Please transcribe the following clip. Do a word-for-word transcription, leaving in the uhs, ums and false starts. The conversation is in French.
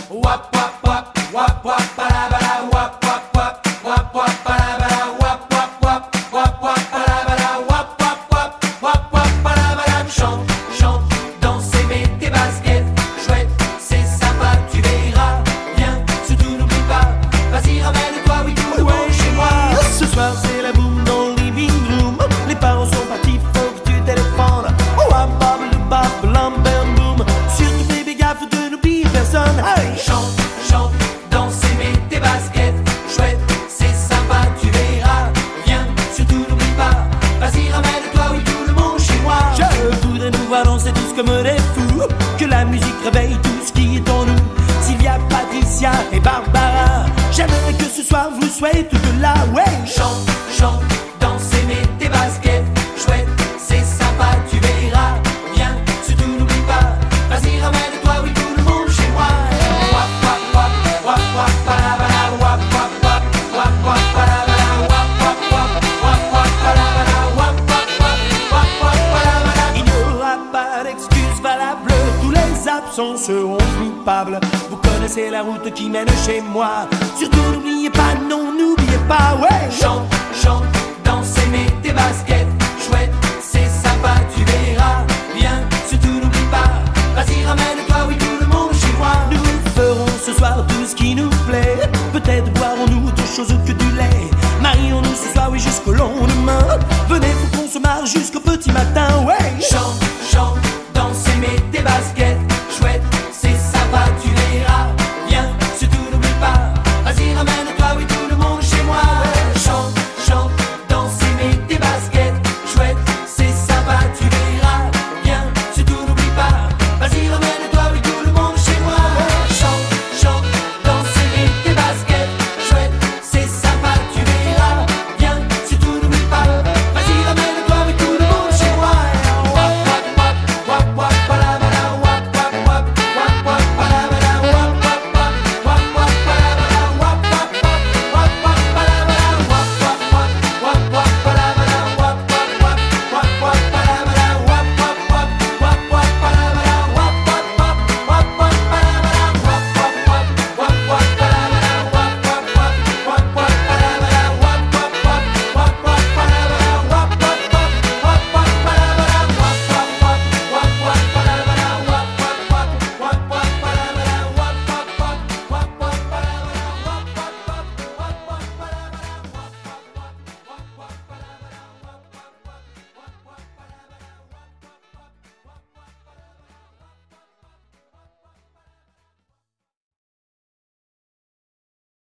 Wap wap wap wap wap balabala wap wap wap wap wap balabala wap wap wap wap wap balabala wap wap wap wap wap balabala. Chante, chante, danse et mets tes baskets. Chouette, c'est sympa, tu verras. Viens, surtout n'oublie pas. Vas-y, ramène-toi, oui, tout le monde chez moi. Ce soir c'est la boum dans le living room. Les parents sont partis, faut que tu téléphones. Oh, ah, bab, le bab, blam, bam, boum. Surtout fais bien gaffe de n'oublier personne. Hey! Chante, chante, danse et mets tes baskets. Chouette, c'est sympa, tu verras. Viens, surtout n'oublie pas. Vas-y, ramène-toi, oui, tout le monde chez moi. Je voudrais nous voir danser tous comme des fous. Que la musique réveille tout ce qui est en nous. Sylvia, Patricia et Barbara. J'aimerais que ce soir vous soyez toutes là, ouais. Chante, chante, danse et mets tes baskets. Chouette, c'est sympa, tu verras. Viens, surtout n'oublie pas. Vas-y, ramène-toi, oui, tout le monde chez moi. Wap, wap, wap, wap, wap, balabala, wap, wap, wap, wap, wap, balabala, wap, wap, wap, wap, wap, balabala, wap, wap, wap, wap, wap, balabala. Il n'y aura pas d'excuses valables. Tous les absents seront coupables. Vous connaissez la route qui mène chez moi. Surtout n'oubliez pas, non, n'oubliez pas, ouais. Chante, chante, danse et mets tes baskets. Chouette, c'est sympa, tu verras. Viens, surtout n'oublie pas. Vas-y, ramène-toi, oui, tout le monde chez moi. Nous ferons ce soir tout ce qui nous plaît. Peut-être boirons-nous autre chose que du lait. Marions-nous ce soir, oui, jusqu'au lendemain. Venez, faut qu'on se marre jusqu'au petit matin, ouais.